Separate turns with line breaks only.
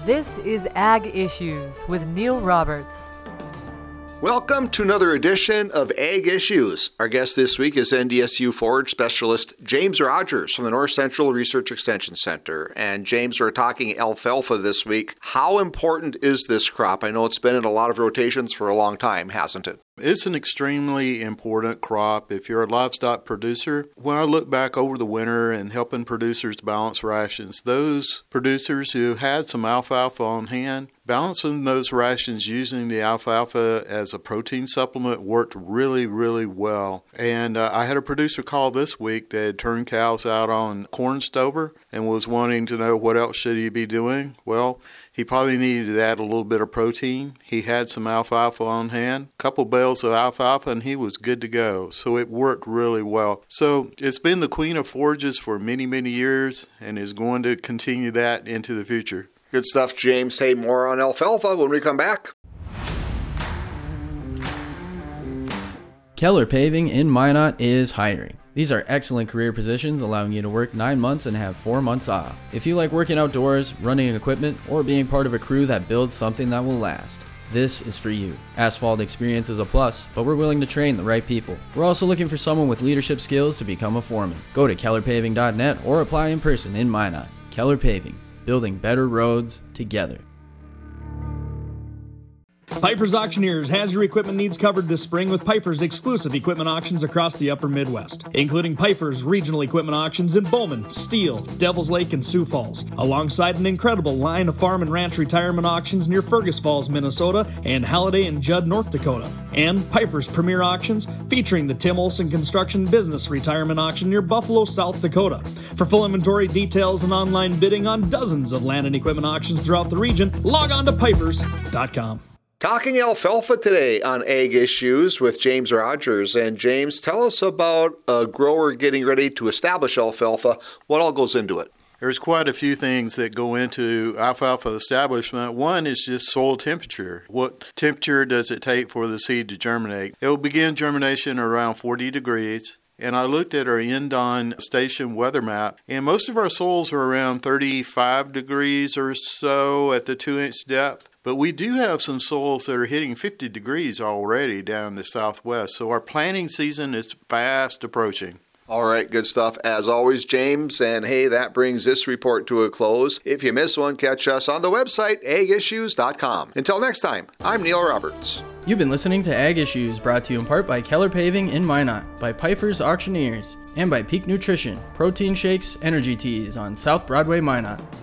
This is Ag Issues with Neil Roberts.
Welcome to another edition of Ag Issues. Our guest this week is NDSU forage specialist James Rogers from the North Central Research Extension Center. And James, we're talking alfalfa this week. How important is this crop? I know it's been in a lot of rotations for a long time, hasn't it?
It's an extremely important crop if you're a livestock producer. When I look back over the winter and helping producers balance rations, those producers who had some alfalfa on hand, balancing those rations using the alfalfa as a protein supplement worked really, really well. And I had a producer call this week that had turned cows out on corn stover and was wanting to know what else should he be doing. Well, he probably needed to add a little bit of protein. He had some alfalfa on hand, a couple bales of alfalfa, and he was good to go. So it worked really well. So it's been the queen of forages for many, many years and is going to continue that into the future.
Good stuff, James. Say more on alfalfa when we come back.
Keller Paving in Minot is hiring. These are excellent career positions allowing you to work 9 months and have 4 months off. If you like working outdoors, running equipment, or being part of a crew that builds something that will last, this is for you. Asphalt experience is a plus, but we're willing to train the right people. We're also looking for someone with leadership skills to become a foreman. Go to kellerpaving.net or apply in person in Minot. Keller Paving, building better roads together.
Pifer's Auctioneers has your equipment needs covered this spring with Pifer's exclusive equipment auctions across the upper Midwest, including Pifer's regional equipment auctions in Bowman, Steele, Devils Lake, and Sioux Falls, alongside an incredible line of farm and ranch retirement auctions near Fergus Falls, Minnesota, and Halliday and Judd, North Dakota, and Pifer's premier auctions featuring the Tim Olson Construction Business Retirement Auction near Buffalo, South Dakota. For full inventory details and online bidding on dozens of land and equipment auctions throughout the region, log on to pifers.com.
Talking alfalfa today on Ag Issues with James Rogers. And James, tell us about a grower getting ready to establish alfalfa. What all goes into it?
There's quite a few things that go into alfalfa establishment. One is just soil temperature. What temperature does it take for the seed to germinate? It will begin germination around 40 degrees. And I looked at our Indon station weather map, and most of our soils are around 35 degrees or so at the 2-inch depth. But we do have some soils that are hitting 50 degrees already down in the southwest. So our planting season is fast approaching.
All right, good stuff as always, James. And hey, that brings this report to a close. If you miss one, catch us on the website, agissues.com. Until next time, I'm Neil Roberts.
You've been listening to Ag Issues, brought to you in part by Keller Paving in Minot, by Pifer's Auctioneers, and by Peak Nutrition, protein shakes, energy teas on South Broadway, Minot.